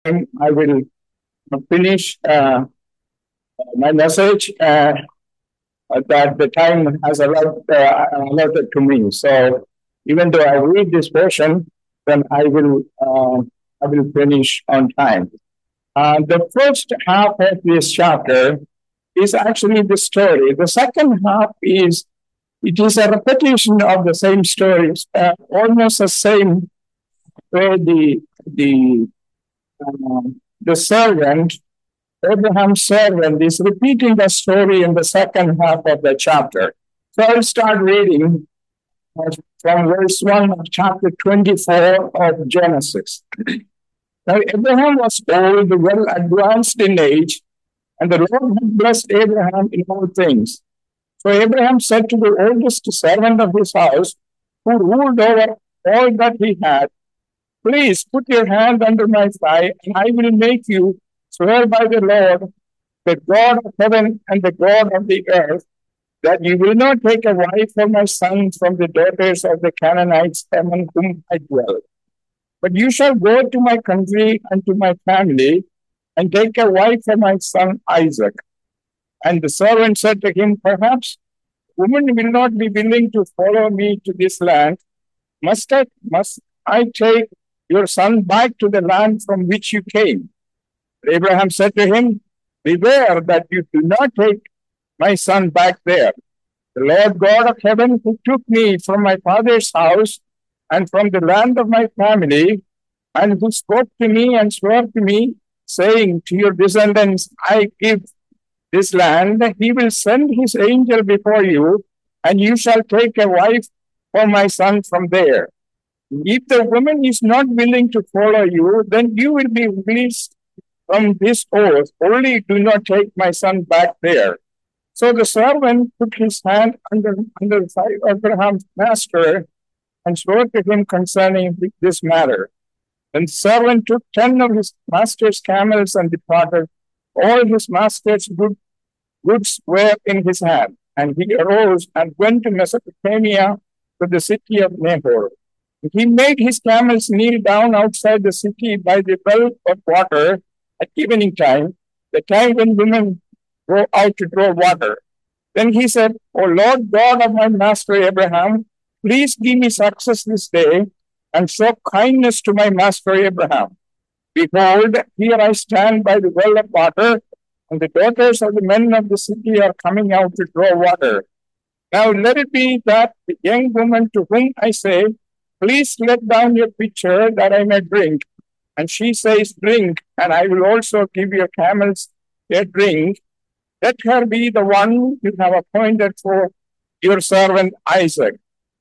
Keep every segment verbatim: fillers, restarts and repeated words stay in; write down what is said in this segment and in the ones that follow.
time I will finish uh, my message uh, that the time has allowed, uh, allotted to me. So even though I read this portion, then I will uh, I will finish on time. Uh, the first half of this chapter is actually the story. The second half is it is a repetition of the same stories, uh, almost the same way the the um, the servant Abraham's servant is repeating the story in the second half of the chapter. So I'll start reading from verse one of chapter twenty-four of Genesis. Now, Abraham was old, well advanced in age, and the Lord had blessed Abraham in all things. So Abraham said to the oldest servant of his house, who ruled over all that he had, please put your hand under my thigh, and I will make you swear by the Lord, the God of heaven and the God of the earth, that you will not take a wife for my son from the daughters of the Canaanites among whom I dwell. But you shall go to my country and to my family, and take a wife for my son Isaac. And the servant said to him, perhaps woman will not be willing to follow me to this land. Must I, must I take your son back to the land from which you came? Abraham said to him, beware that you do not take my son back there. The Lord God of heaven, who took me from my father's house and from the land of my family, and who spoke to me and swore to me, saying, to your descendants, I give this land, he will send his angel before you, and you shall take a wife for my son from there. If the woman is not willing to follow you, then you will be released from this oath, only do not take my son back there. So the servant put his hand under, under the thigh of Abraham's master and swore to him concerning this matter. Then the servant took ten of his master's camels and departed. All his master's good, goods were in his hand. And he arose and went to Mesopotamia, to the city of Nahor. He made his camels kneel down outside the city by the well of water at evening time, the time when women go out to draw water. Then he said, O Lord God of my master Abraham, please give me success this day and show kindness to my master Abraham. Behold, here I stand by the well of water, and the daughters of the men of the city are coming out to draw water. Now let it be that the young woman to whom I say, please let down your pitcher that I may drink, and she says, drink, and I will also give your camels a drink. Let her be the one you have appointed for your servant Isaac.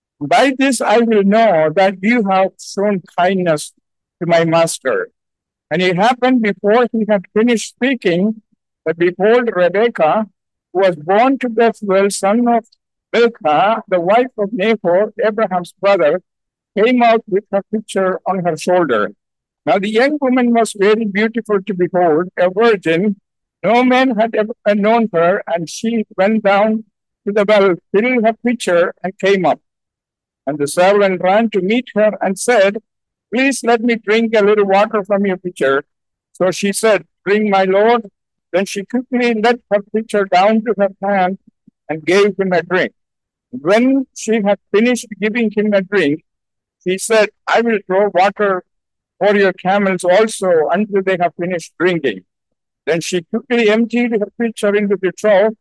By this I will know that you have shown kindness to my master. And it happened before he had finished speaking, that behold, Rebekah, who was born to Bethuel, son of Milcah, the wife of Nahor, Abraham's brother, came out with her pitcher on her shoulder. Now the young woman was very beautiful to behold, a virgin. No man had ever known her, and she went down to the well, filled her pitcher, and came up. And the servant ran to meet her and said, please let me drink a little water from your pitcher. So she said, drink, my lord. Then she quickly let her pitcher down to her hand and gave him a drink. When she had finished giving him a drink, she said, I will draw water for your camels also until they have finished drinking. Then she quickly emptied her pitcher into the trough,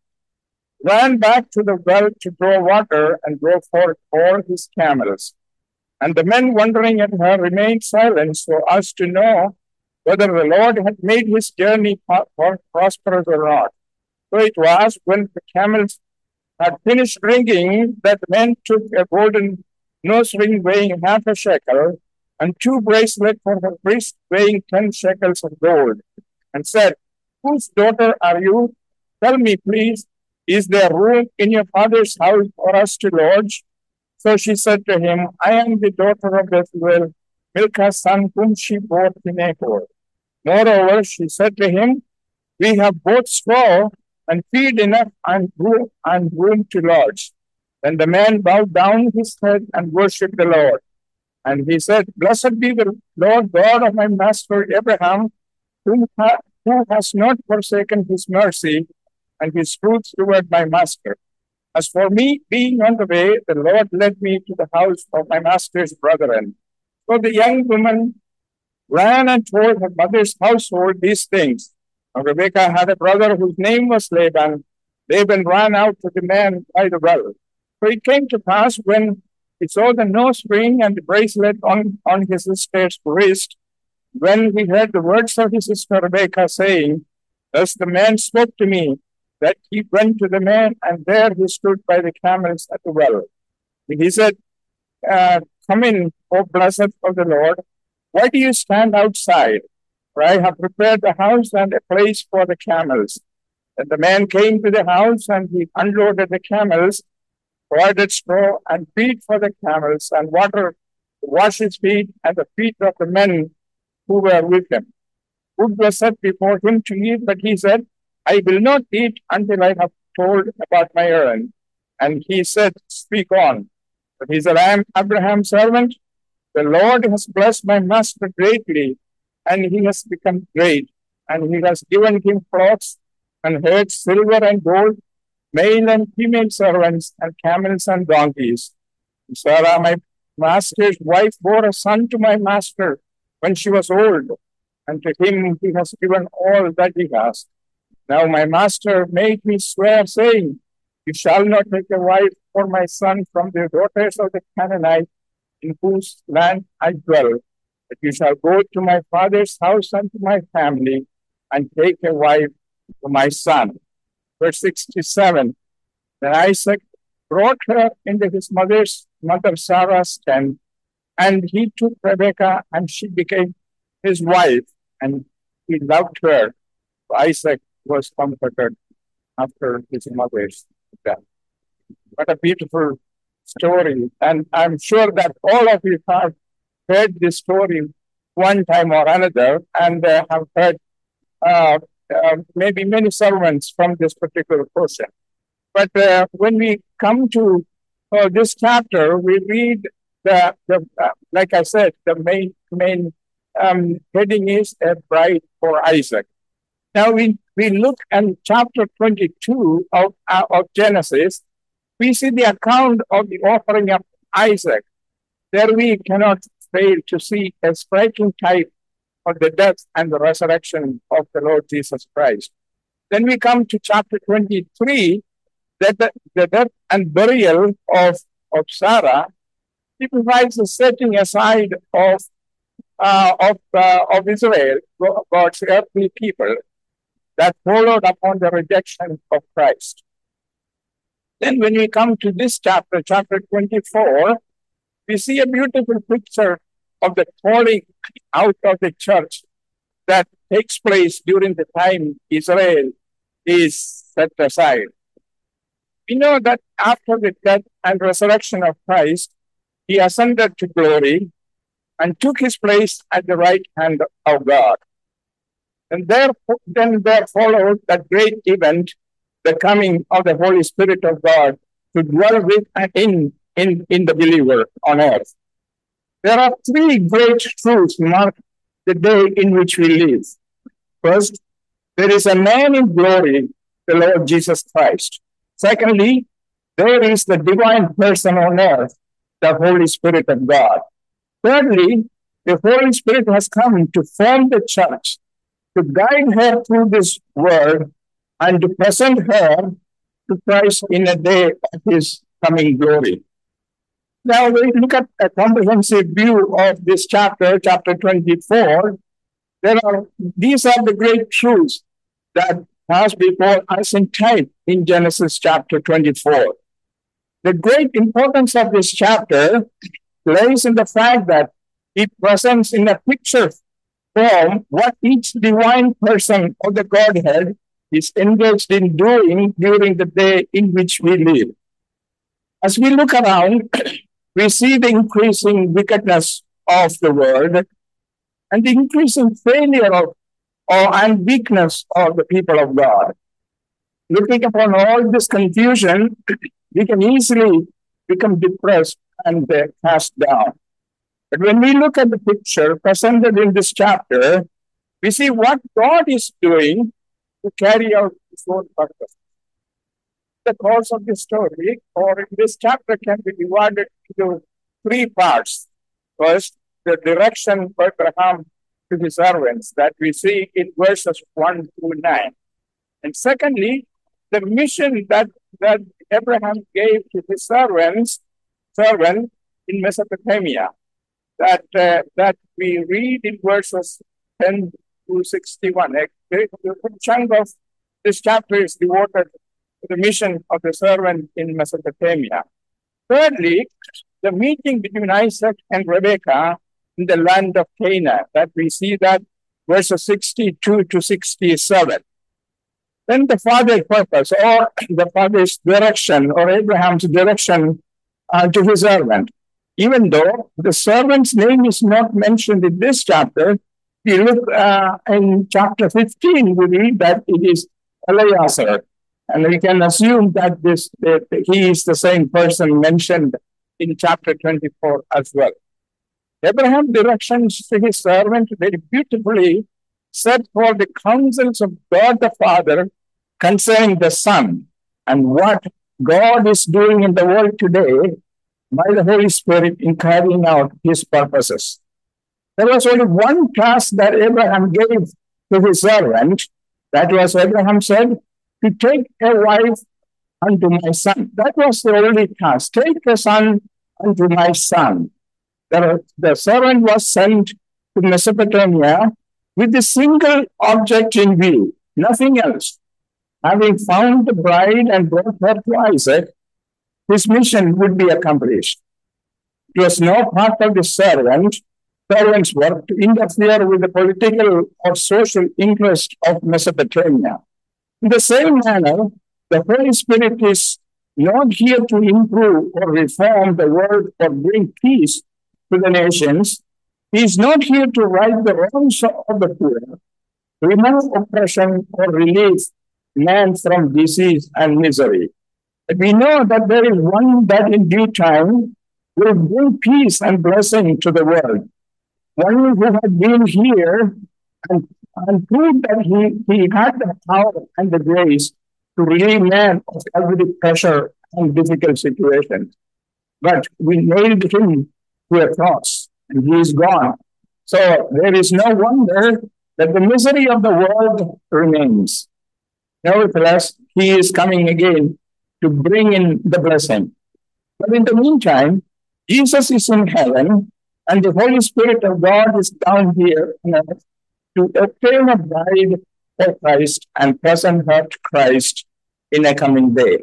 ran back to the well to draw water, and drove forth all his camels. And the men wondering at her remained silent so as to know whether the Lord had made his journey prosperous or not. So it was when the camels had finished drinking that the men took a golden nose ring weighing half a shekel, and two bracelets for her wrist weighing ten shekels of gold, and said, whose daughter are you? Tell me, please, is there room in your father's house for us to lodge? So she said to him, I am the daughter of Bethuel, Milcah's son, whom she bore to Nahor. Moreover, she said to him, we have both straw and feed enough and room, and room to lodge. Then the man bowed down his head and worshipped the Lord. And he said, blessed be the Lord God of my master Abraham, who, ha- who has not forsaken his mercy and his truth toward my master. As for me, being on the way, the Lord led me to the house of my master's brethren. So the young woman ran and told her mother's household these things. Now Rebekah had a brother whose name was Laban. Laban ran out to the man by the well. So it came to pass when he saw the nose ring and the bracelet on, on his sister's wrist, when he heard the words of his sister Rebekah saying, thus the man spoke to me, that he went to the man, and there he stood by the camels at the well. He said, uh, come in, O blessed of the Lord. Why do you stand outside? For I have prepared the house and a place for the camels. And the man came to the house, and he unloaded the camels, provided straw and feed for the camels, and water to wash his feet and the feet of the men who were with him. Food was set before him to eat, but he said, I will not eat until I have told about my errand. And he said, speak on. But he said, I am Abraham's servant. The Lord has blessed my master greatly, and he has become great. And he has given him flocks and herds, silver and gold, male and female servants, and camels and donkeys. And Sarah, my master's wife, bore a son to my master when she was old, and to him he has given all that he has. Now my master made me swear, saying, you shall not take a wife for my son from the daughters of the Canaanites, in whose land I dwell, but you shall go to my father's house and to my family, and take a wife for my son. Verse sixty-seven, then Isaac brought her into his mother's mother Sarah's tent, and he took Rebekah, and she became his wife, and he loved her. Isaac was comforted after his mother's death. What a beautiful story. And I'm sure that all of you have heard this story one time or another, and uh, have heard uh, uh, maybe many sermons from this particular portion. But uh, when we come to uh, this chapter, we read the, the uh, like I said, the main main um, heading is a bride for Isaac. Now we, we look at chapter twenty-two of, uh, of Genesis. We see the account of the offering of Isaac. There we cannot fail to see a striking type of the death and the resurrection of the Lord Jesus Christ. Then we come to chapter twenty-three, that the, the death and burial of, of Sarah. It provides a setting aside of, uh, of, uh, of Israel, God's earthly people, that followed upon the rejection of Christ. Then when we come to this chapter, chapter twenty-four, we see a beautiful picture of the calling out of the church that takes place during the time Israel is set aside. We know that after the death and resurrection of Christ, he ascended to glory and took his place at the right hand of God. And there, then there followed that great event, the coming of the Holy Spirit of God to dwell with and in, in, in the believer on earth. There are three great truths mark the day in which we live. First, there is a man in glory, the Lord Jesus Christ. Secondly, there is the divine person on earth, the Holy Spirit of God. Thirdly, the Holy Spirit has come to form the church, to guide her through this world, and to present her to Christ in a day of his coming glory. Now we look at a comprehensive view of this chapter, chapter twenty-four. There are these are the great truths that pass before us in time in Genesis chapter twenty-four. The great importance of this chapter lies in the fact that it presents in a picture form what each divine person of the Godhead is engaged in doing during the day in which we live. As we look around, we see the increasing wickedness of the world and the increasing failure of or, and weakness of the people of God. Looking upon all this confusion, we can easily become depressed and uh, cast down. But when we look at the picture presented in this chapter, We see what God is doing to carry out his own purpose. The course of the story, or in this chapter, can be divided into three parts. First, the direction for Abraham to his servants that we see in verses one through nine. And secondly, the mission that, that Abraham gave to his servants, servant in Mesopotamia, that, uh, that we read in verses ten to sixty-one. A good chunk of this chapter is devoted to the mission of the servant in Mesopotamia. Thirdly, the meeting between Isaac and Rebekah in the land of Canaan, that we see that verses sixty-two to sixty-seven. Then the father's purpose, or the father's direction, or Abraham's direction uh, to his servant. Even though the servant's name is not mentioned in this chapter, we look uh, in chapter fifteen, we read that it is Eleazar. And we can assume that this that he is the same person mentioned in chapter twenty-four as well. Abraham's directions to his servant very beautifully set for the counsels of God the Father concerning the Son and what God is doing in the world today by the Holy Spirit in carrying out his purposes. There was only one task that Abraham gave to his servant. That was, Abraham said, to take a wife unto my son. That was the only task. Take a son unto my son. The, the servant was sent to Mesopotamia with a single object in view, nothing else. Having found the bride and brought her to Isaac, his mission would be accomplished. It was no part of the servant, servant's work to interfere with the political or social interest of Mesopotamia. In the same manner, the Holy Spirit is not here to improve or reform the world or bring peace to the nations. He is not here to right the wrongs of the poor, remove oppression, or relieve man from disease and misery. But we know that there is one that in due time will bring peace and blessing to the world. One who had been here and, and proved that he, he had the power and the grace to relieve man of every pressure and difficult situation. But we nailed him to a cross, and he is gone. So there is no wonder that the misery of the world remains. Nevertheless, he is coming again to bring in the blessing. But in the meantime, Jesus is in heaven, and the Holy Spirit of God is down here on earth to obtain a bride for Christ and present her to Christ in a coming day.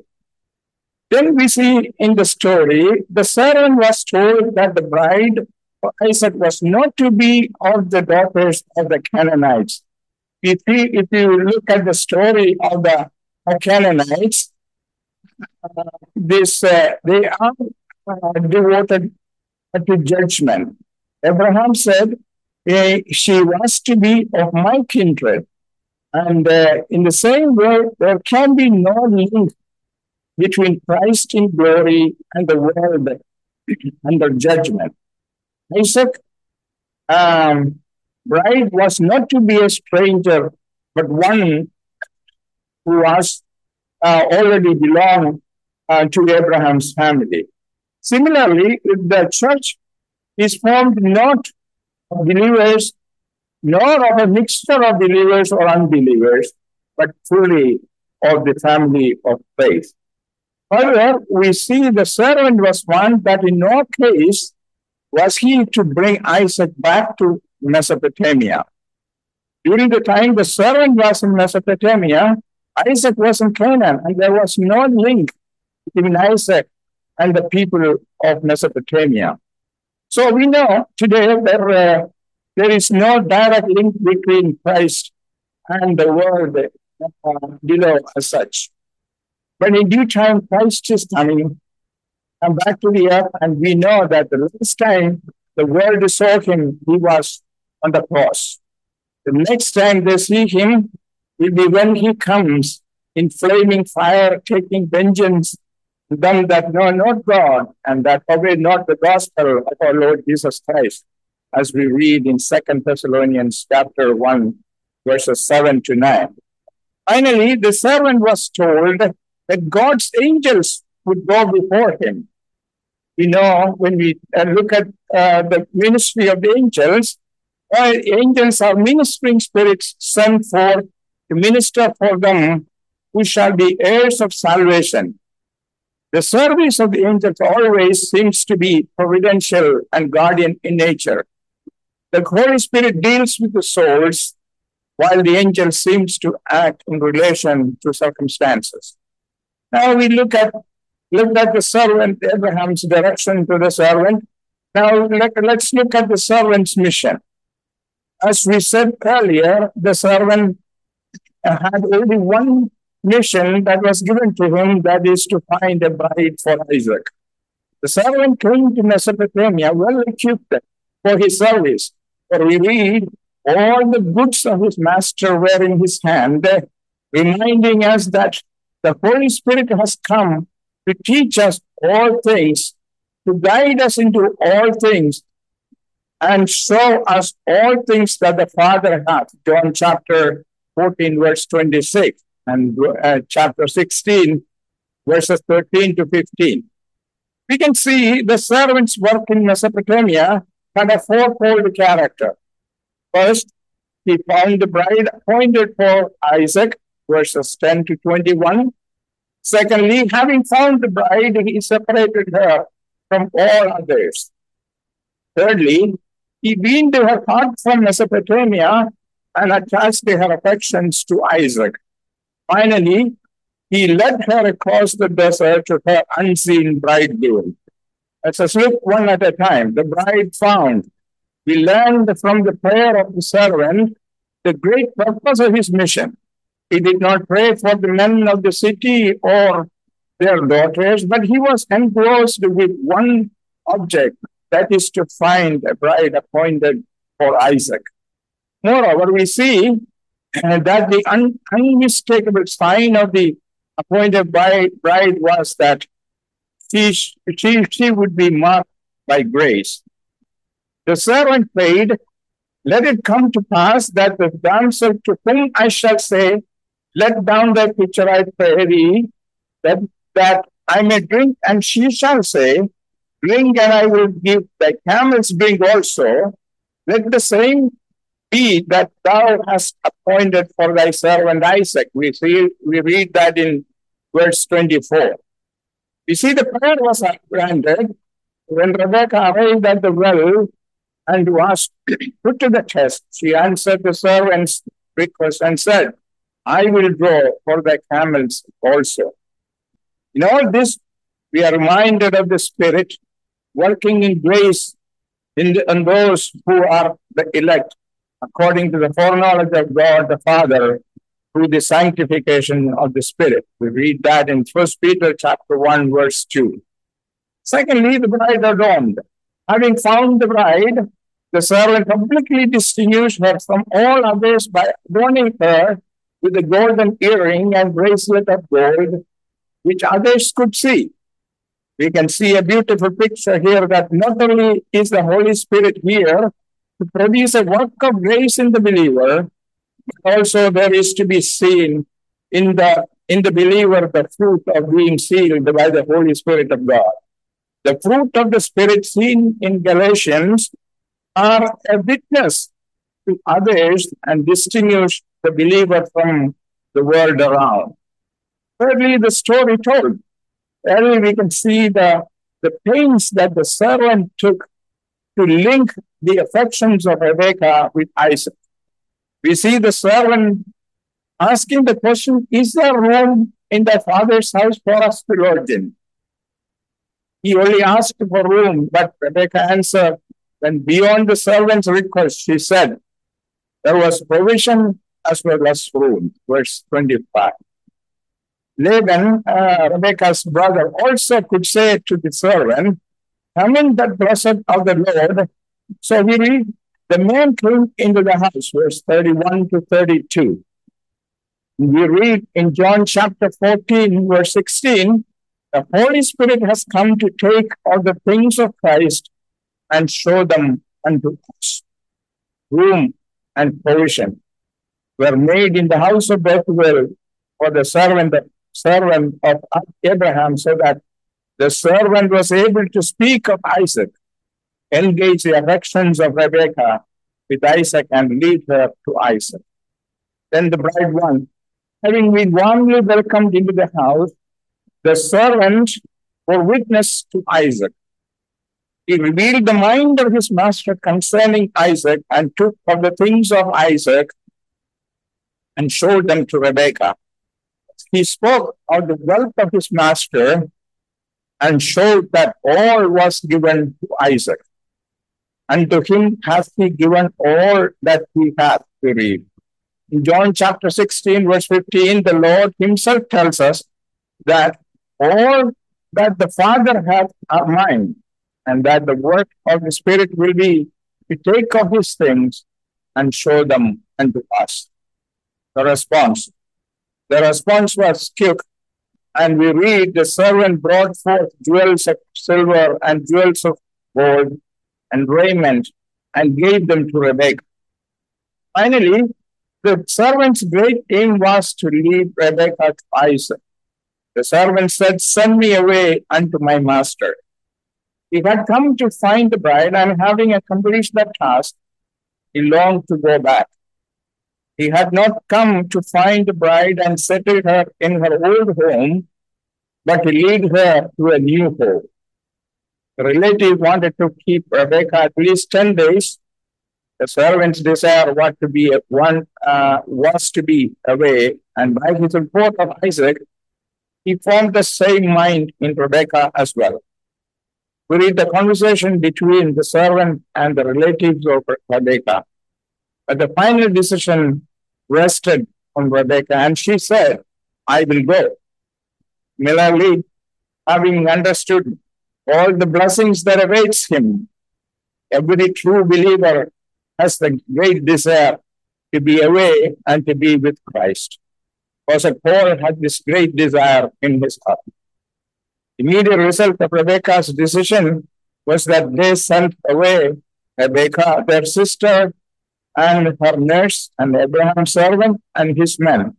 Then we see in the story, the servant was told that the bride for Isaac was not to be of the daughters of the Canaanites. If you, if you look at the story of the Canaanites, uh, this uh, they are uh, devoted to judgment. Abraham said eh, she was to be of my kindred. And uh, in the same way, there can be no link between Christ in glory and the world under judgment. Isaac um, bride was not to be a stranger, but one who was uh, already belonged uh, to Abraham's family. Similarly, the church is formed not of believers, nor of a mixture of believers or unbelievers, but fully of the family of faith. However, we see the servant was one that in no case was he to bring Isaac back to Mesopotamia. During the time the servant was in Mesopotamia, Isaac was in Canaan, and there was no link between Isaac and the people of Mesopotamia. So we know today there, uh, there is no direct link between Christ and the world uh, below as such. But in due time, Christ is coming, come back to the earth, and we know that the last time the world saw him, he was on the cross. The next time they see him will be when he comes in flaming fire, taking vengeance on them that know not God and that obey not the gospel of our Lord Jesus Christ, as we read in Second Thessalonians chapter one, verses seven to nine. Finally, the servant was told that God's angels would go before him. We know when we uh, look at uh, the ministry of the angels, uh, angels are ministering spirits sent forth to minister for them who shall be heirs of salvation. The service of the angels always seems to be providential and guardian in nature. The Holy Spirit deals with the souls, while the angel seems to act in relation to circumstances. Now we look at look at the servant, Abraham's direction to the servant. Now let, let's look at the servant's mission. As we said earlier, the servant had only one mission that was given to him, that is to find a bride for Isaac. The servant came to Mesopotamia well equipped for his service. For we read, all the goods of his master were in his hand, reminding us that the Holy Spirit has come to teach us all things, to guide us into all things, and show us all things that the Father hath. John chapter fourteen, verse twenty-six, and uh, chapter sixteen, verses thirteen to fifteen. We can see the servant's work in Mesopotamia had a fourfold character. First, he found the bride appointed for Isaac, verses ten to twenty-one. Secondly, having found the bride, he separated her from all others. Thirdly, he weaned her heart from Mesopotamia and attached her affections to Isaac. Finally, he led her across the desert to her unseen bridegroom. Let us look one at a time. The bride found. We learned from the prayer of the servant the great purpose of his mission. He did not pray for the men of the city or their daughters, but he was engrossed with one object, that is to find a bride appointed for Isaac. Moreover, we see uh, that the un- unmistakable sign of the appointed bride, bride was that she, she, she would be marked by grace. The servant prayed, let it come to pass that the damsel to whom I shall say, let down thy pitcher, I pray thee, that, that I may drink, and she shall say, drink, and I will give thy camels drink also. Let the same be that thou hast appointed for thy servant Isaac. We see, we read that in verse twenty-four. We see the prayer was granted when Rebekah arrived at the well and was put to the test. She answered the servant's request and said, I will draw for the camels also. In all this, we are reminded of the Spirit working in grace in, the, in those who are the elect, according to the foreknowledge of God the Father, through the sanctification of the Spirit. We read that in First Peter chapter one, verse two. Secondly, the bride adorned. Having found the bride, the servant publicly distinguished her from all others by adorning her with a golden earring and bracelet of gold, which others could see. We can see a beautiful picture here that not only is the Holy Spirit here to produce a work of grace in the believer, but also there is to be seen in the, in the believer the fruit of being sealed by the Holy Spirit of God. The fruit of the Spirit seen in Galatians are a witness to others and distinguish the believer from the world around. Thirdly, the story told. Thirdly, we can see the, the pains that the servant took to link the affections of Rebekah with Isaac. We see the servant asking the question, is there room in the father's house for us to lodge in? He only asked for room, but Rebekah answered, when beyond the servant's request, she said, there was provision as well as room. Verse twenty-five. Laban, uh, Rebekah's brother, also could say to the servant, come in that blessed of the Lord. So we read, the man came into the house, verse thirty-one to thirty-two. We read in John chapter fourteen, verse sixteen, the Holy Spirit has come to take all the things of Christ and show them unto us. Room and provision. were made in the house of Bethuel for the servant of, servant of Abraham, so that the servant was able to speak of Isaac, engage the affections of Rebekah with Isaac, and lead her to Isaac. Then the bride one, having been warmly welcomed into the house, the servant bore witness to Isaac. He revealed the mind of his master concerning Isaac, and took of the things of Isaac and showed them to Rebekah. He spoke of the wealth of his master and showed that all was given to Isaac. And to him hath he given all that he hath to read. In John chapter sixteen, verse fifteen, the Lord himself tells us that all that the Father hath are mine, and that the work of the Spirit will be to take of his things and show them unto us. The response. The response was quick, and we read, the servant brought forth jewels of silver and jewels of gold and raiment, and gave them to Rebekah. Finally, the servant's great aim was to lead Rebekah to Isaac. The servant said, send me away unto my master. He had come to find the bride, and having accomplished that task, he longed to go back. He had not come to find the bride and settle her in her old home, but to lead her to a new home. The relative wanted to keep Rebekah at least ten days. The servant's desire was to be one uh, was to be away, and by his report of Isaac, he formed the same mind in Rebekah as well. We read the conversation between the servant and the relatives of Rebekah. But the final decision rested on Rebekah, and she said, I will go. Merely having understood all the blessings that awaits him, every true believer has the great desire to be away and to be with Christ. Because Paul had this great desire in his heart. The immediate result of Rebekah's decision was that they sent away Rebekah, their sister, and her nurse, and Abraham's servant, and his men.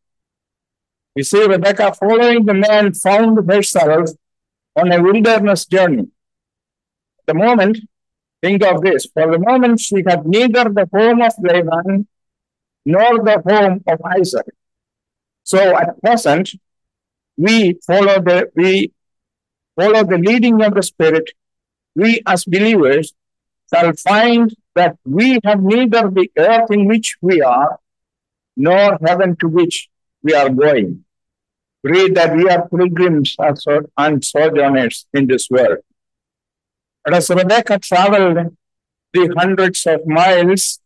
We see Rebekah, following the man, found herself on a wilderness journey. The moment, think of this, for the moment she had neither the home of Laban nor the home of Isaac. So at present, we follow the we follow the leading of the Spirit. We as believers shall find that we have neither the earth in which we are, nor heaven to which we are going. Read that we are pilgrims and sojourners in this world. But as Rebekah traveled the hundreds of miles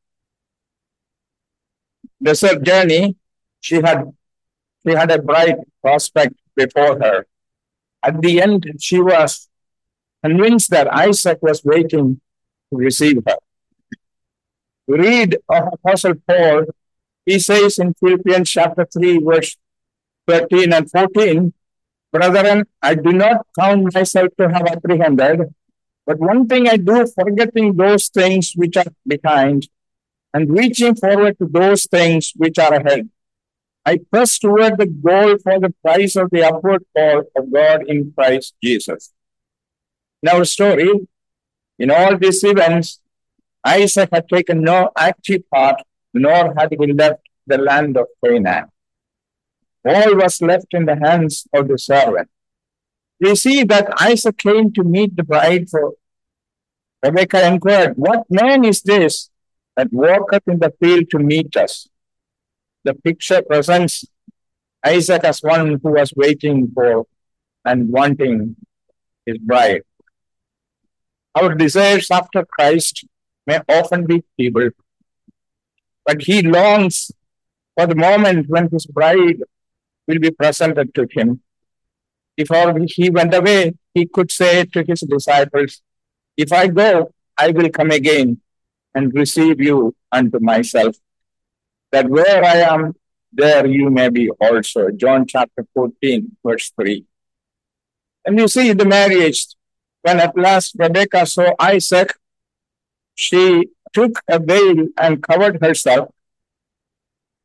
desert journey, she had she had a bright prospect before her. At the end, she was convinced that Isaac was waiting to receive her. We read of Apostle Paul. He says in Philippians chapter three, verse thirteen and fourteen, brethren, I do not count myself to have apprehended, but one thing I do, forgetting those things which are behind, and reaching forward to those things which are ahead. I press toward the goal for the prize of the upward call of God in Christ Jesus. In our story, in all these events, Isaac had taken no active part, nor had he left the land of Canaan. All was left in the hands of the servant. We see that Isaac came to meet the bride, for Rebekah inquired, what man is this that walketh in the field to meet us? The picture presents Isaac as one who was waiting for and wanting his bride. Our desires after Christ may often be feeble, but he longs for the moment when his bride will be presented to him. Before he went away, he could say to his disciples, if I go, I will come again and receive you unto myself, that where I am, there you may be also. John chapter fourteen, verse three. And you see the marriage, when at last Rebekah saw Isaac, she took a veil and covered herself.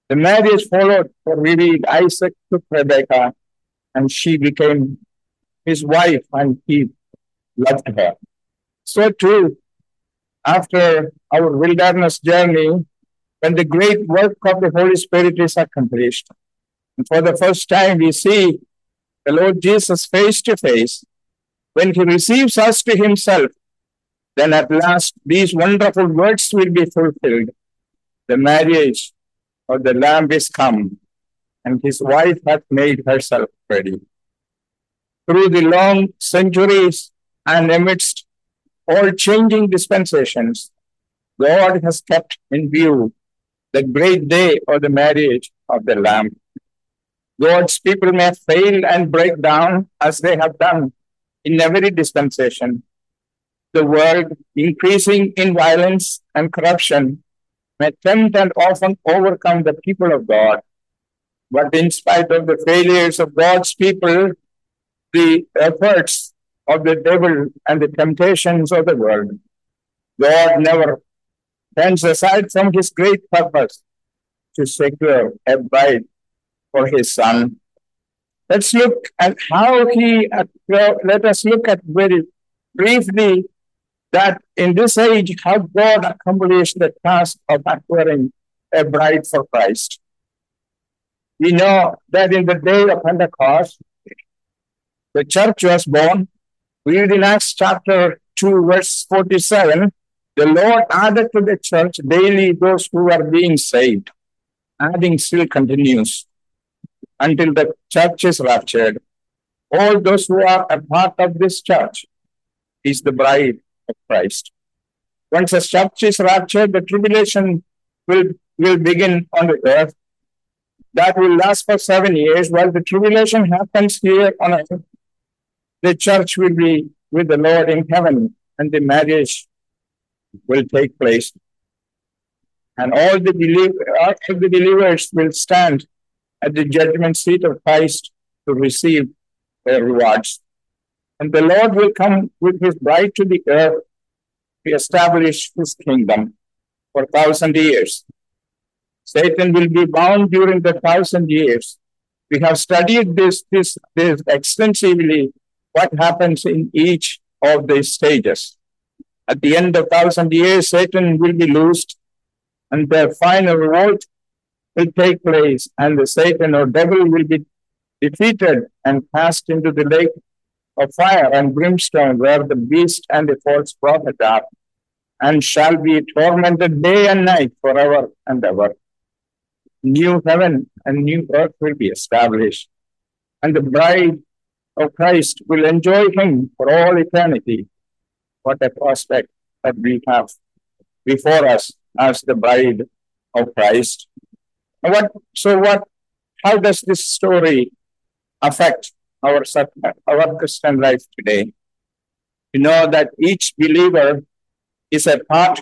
The marriage followed, for revealed Isaac took Rebekah, and she became his wife, and he loved her. So too, after our wilderness journey, when the great work of the Holy Spirit is accomplished, and for the first time we see the Lord Jesus face to face, when he receives us to himself, then at last these wonderful words will be fulfilled. The marriage of the Lamb is come, and his wife hath made herself ready. Through the long centuries and amidst all changing dispensations, God has kept in view the great day of the marriage of the Lamb. God's people may fail and break down as they have done in every dispensation. The world, increasing in violence and corruption, may tempt and often overcome the people of God. But in spite of the failures of God's people, the efforts of the devil and the temptations of the world, God never turns aside from his great purpose to secure a bride for his son. Let's look at how he, uh, let us look at very briefly that in this age, how God accomplished the task of acquiring a bride for Christ. We know that in the day of Pentecost, the church was born. We read in Acts chapter two, verse forty-seven, the Lord added to the church daily those who are being saved. Adding still continues until the church is raptured. All those who are a part of this church is the bride of Christ. Once the church is raptured, the tribulation will, will begin on the earth. That will last for seven years. While the tribulation happens here on earth, the church will be with the Lord in heaven, and the marriage will take place. And all the, believer, all the believers will stand at the judgment seat of Christ to receive their rewards. And the Lord will come with his bride to the earth to establish his kingdom for a thousand years. Satan will be bound during the thousand years. We have studied this, this, this extensively, what happens in each of these stages. At the end of thousand years, Satan will be loosed, and the final revolt will take place, and the Satan or devil will be defeated and cast into the lake of fire and brimstone, where the beast and the false prophet are, and shall be tormented day and night forever and ever. New heaven and new earth will be established, and the bride of Christ will enjoy him for all eternity. What a prospect that we have before us as the bride of Christ. What, so what, how does this story affect our, our Christian life today? We know that each believer is a part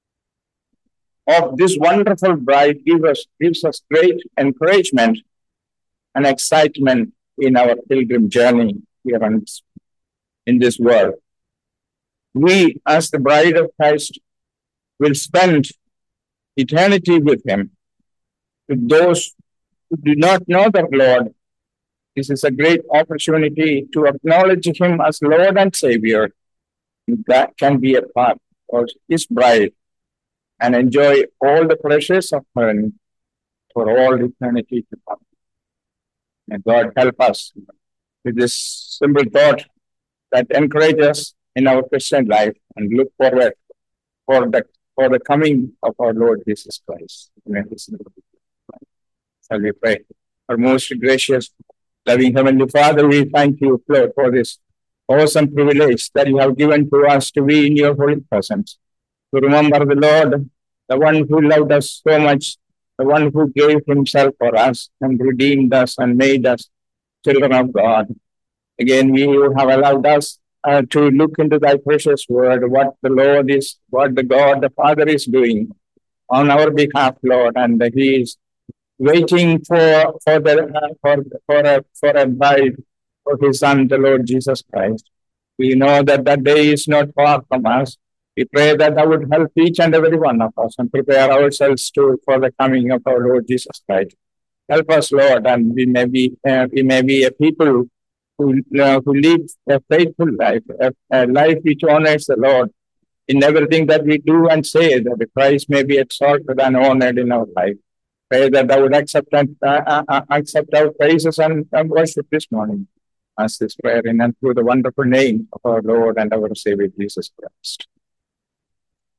of this wonderful bride, gives us, gives us great encouragement and excitement in our pilgrim journey here on, in this world. We, as the bride of Christ, will spend eternity with him. To those who do not know the Lord, this is a great opportunity to acknowledge him as Lord and Savior. That can be a part of his bride and enjoy all the pleasures of heaven for all eternity to come. May God help us with this simple thought that encourages us in our Christian life, and look forward for the for the coming of our Lord Jesus Christ. Amen. Shall we pray? Our most gracious, loving Heavenly Father, we thank you, Lord, for this awesome privilege that you have given to us to be in your holy presence. To remember the Lord, the one who loved us so much, the one who gave himself for us and redeemed us and made us children of God. Again, you have allowed us uh, to look into thy precious word, what the Lord is, what the God, the Father is doing on our behalf, Lord, and he is waiting for for the uh, for for a for a bride for his Son, the Lord Jesus Christ. We know that that day is not far from us. We pray that that would help each and every one of us and prepare ourselves to for the coming of our Lord Jesus Christ. Help us, Lord, and we may be uh, we may be a people who uh, who live a faithful life, a, a life which honors the Lord in everything that we do and say, that the Christ may be exalted and honored in our life. Pray that thou would accept and uh, uh, accept our praises and, and worship this morning. As this prayer in and through the wonderful name of our Lord and our Savior Jesus Christ.